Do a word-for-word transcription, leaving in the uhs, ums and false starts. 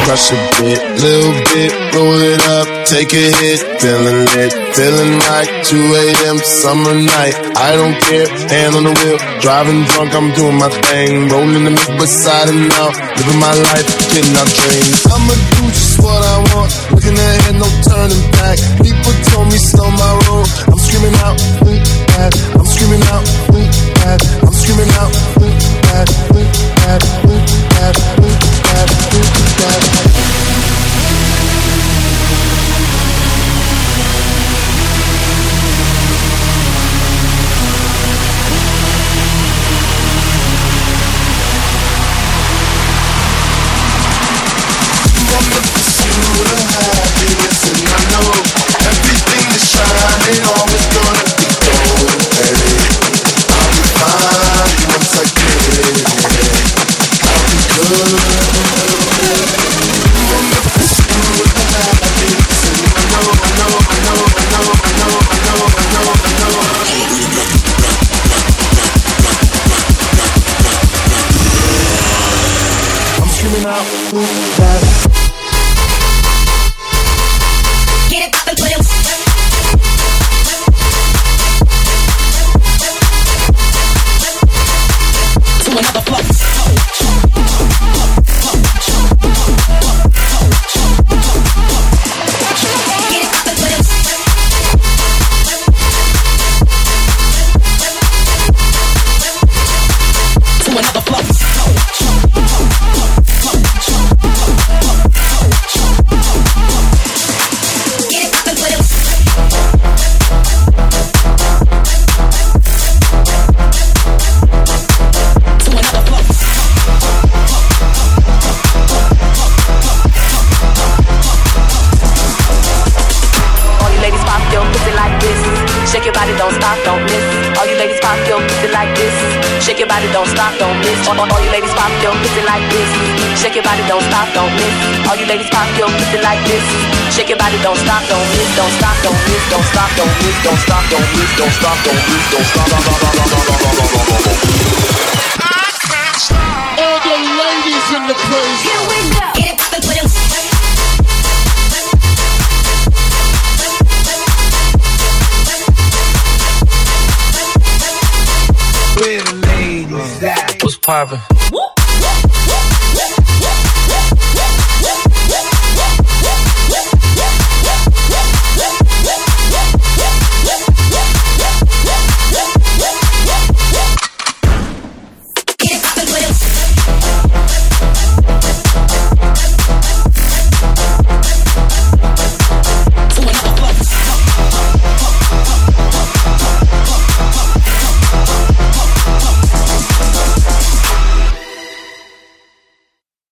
crush a bit, little bit, roll it up, take a hit, feeling lit, feeling like two a.m. summer night. I don't care, hand on the wheel, driving drunk, I'm doing my thing, rolling the mid beside and out, living my life, getting out dreams. I'ma do just what I want, looking ahead, no turning back. People told me slow my roll, I'm screaming out, mm, bad. I'm screaming out, mm, bad. I'm screaming out, mm, bad, mm, bad, mm, bad, mm, bad, mm, bad. I'm the pursuit of happiness, and I know everything that's shining always gonna be gold, baby. I'll be fine once I get it. I'll be good. I'm the pursuit of happiness, and I know, I know, I know, I know, I know, I know, I know, I know. I'm screaming out, ooh, that. Shake your body, don't stop, don't miss. All, all you ladies pop your pussy like this. Shake your body, don't stop, don't miss. All you ladies pop your pussy like this. Shake your body, don't stop, don't miss. Don't stop, don't miss. Don't stop, don't miss. Don't stop, don't miss. Don't stop, don't miss. Don't stop. All the ladies in the place. Here we go. Get it poppin', put it. Where the ladies at? What's poppin'?